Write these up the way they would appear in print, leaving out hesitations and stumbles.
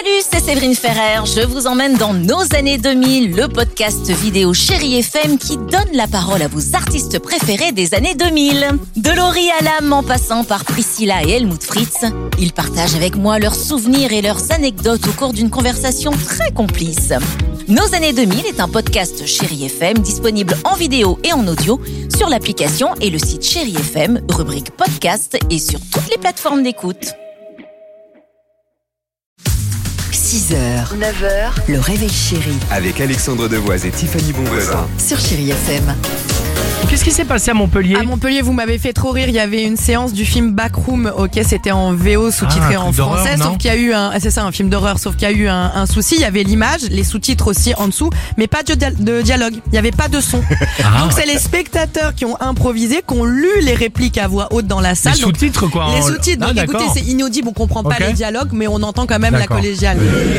Salut, c'est Séverine Ferrer. Je vous emmène dans Nos années 2000, le podcast vidéo Chérie FM qui donne la parole à vos artistes préférés des années 2000. De Laurie Hallam en passant par Priscilla et Helmut Fritz, ils partagent avec moi leurs souvenirs et leurs anecdotes au cours d'une conversation très complice. Nos années 2000 est un podcast Chérie FM disponible en vidéo et en audio sur l'application et le site Chérie FM, rubrique podcast et sur toutes les plateformes d'écoute. 6h, 9h, le réveil chéri Avec Alexandre Devoise et Tiffany Bonvoisin sur Chérie FM. Qu'est-ce qui s'est passé à Montpellier? À Montpellier, vous m'avez fait trop rire. Il y avait une séance du film Backroom. Ok, c'était en VO sous-titré en français, sauf qu'il y a eu un film d'horreur, sauf qu'il y a eu un souci. Il y avait l'image, les sous-titres aussi en dessous, mais pas de dialogue. Il y avait pas de son. Donc c'est les spectateurs qui ont improvisé, qui ont lu les répliques à voix haute dans la salle. Les sous-titres quoi? Les sous-titres. Donc écoutez, c'est inaudible, on comprend pas les dialogues, mais on entend quand même la collégiale.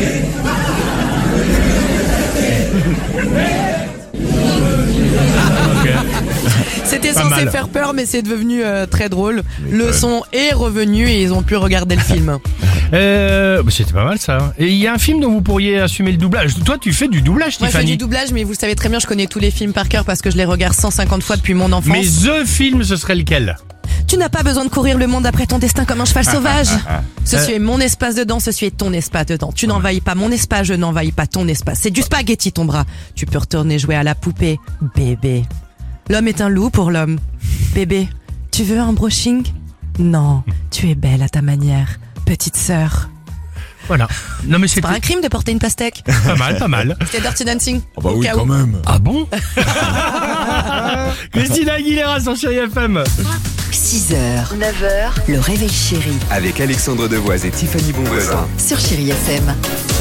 C'était censé faire peur, mais c'est devenu très drôle. Le son est revenu et ils ont pu regarder le film. C'était pas mal ça. Et il y a un film dont vous pourriez assumer le doublage. Toi, tu fais du doublage, Moi, Tiffany. je fais du doublage, mais vous le savez très bien, je connais tous les films par cœur parce que je les regarde 150 fois depuis mon enfance. Mais The film, ce serait lequel? Tu n'as pas besoin de courir le monde après ton destin comme un cheval sauvage. Ceci est mon espace dedans, ceci est ton espace dedans. Tu n'envahis pas mon espace, je n'envahis pas ton espace. C'est du spaghetti ton bras. Tu peux retourner jouer à la poupée, bébé. L'homme est un loup pour l'homme. Bébé, tu veux un brushing? Non, tu es belle à ta manière, petite sœur. Voilà. Non mais C'est pas un crime de porter une pastèque. pas mal, pas mal. C'était Dirty Dancing. Ah bah oui, quand même. Ah bon? Christina Aguilera sur Chérie FM. 6h, 9h, le réveil chéri Avec Alexandre Devoise et Tiffany Bonvoisin sur Chérie FM.